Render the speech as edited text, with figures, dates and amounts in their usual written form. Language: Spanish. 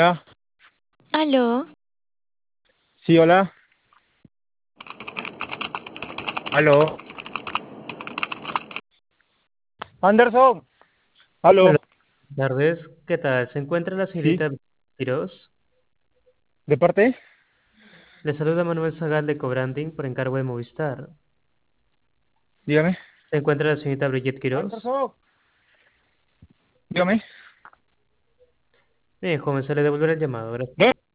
Ah, Aló, sí, hola. Aló. Anderson. Hola, Aló. buenas tardes. ¿Qué tal? ¿Se encuentra la Sí, señorita Quiroz? ¿de parte? Le saluda Manuel Zagal de Cobranding por encargo de Movistar. Dígame. ¿Se encuentra la señorita Brigitte Quiroz? Anderson. Dígame. Bien, joven, se le devolverá el llamado. Gracias. ¿Eh?